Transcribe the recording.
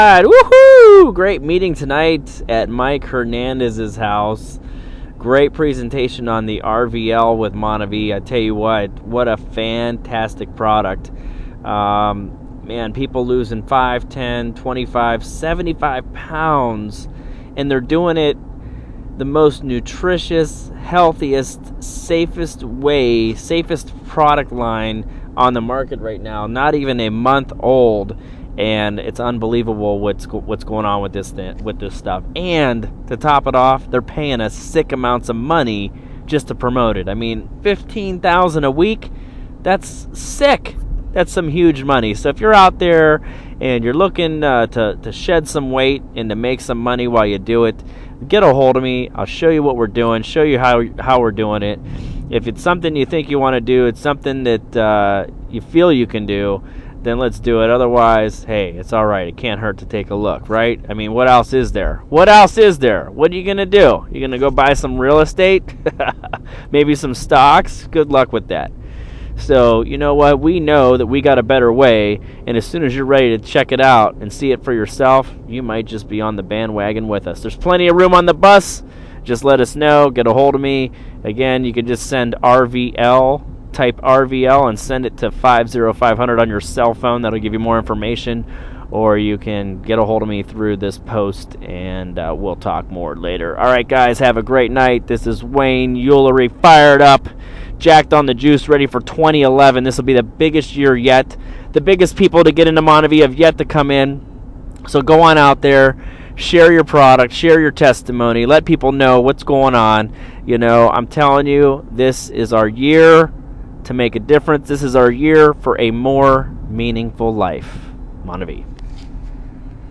Woohoo! Great meeting tonight at Mike Hernandez's house. Great presentation on the RVL with Monavie. I tell you what a fantastic product. Man, people losing 5, 10, 25, 75 pounds, and they're doing it the most nutritious, healthiest, safest way, safest product line on the market right now. Not even a month old. And it's unbelievable what's going on with this stuff. And to top it off, they're paying us sick amounts of money just to promote it. I mean, $15,000 a week, that's sick. That's some huge money. So if you're out there and you're looking to shed some weight and to make some money while you do it, get a hold of me. I'll show you what we're doing, show you how we're doing it. If it's something you think you want to do, it's something that you feel you can do, then let's do it. Otherwise, hey, it's all right. It can't hurt to take a look, right? I mean, what else is there? What else is there? What are you going to do? You're going to go buy some real estate? Maybe some stocks? Good luck with that. So, you know what? We know that we got a better way, and as soon as you're ready to check it out and see it for yourself, you might just be on the bandwagon with us. There's plenty of room on the bus. Just let us know. Get a hold of me. Again, you can just send RVL. Type RVL and send it to 50500 on your cell phone. That'll give you more information. Or you can get a hold of me through this post, and we'll talk more later. All right, guys, have a great night. This is Wayne Eulery, fired up, jacked on the juice, ready for 2011. This will be the biggest year yet. The biggest people to get into Monavie have yet to come in. So go on out there. Share your product, share your testimony, let people know what's going on. You know, I'm telling you, this is our year to make a difference. This is our year for a more meaningful life. Monavie.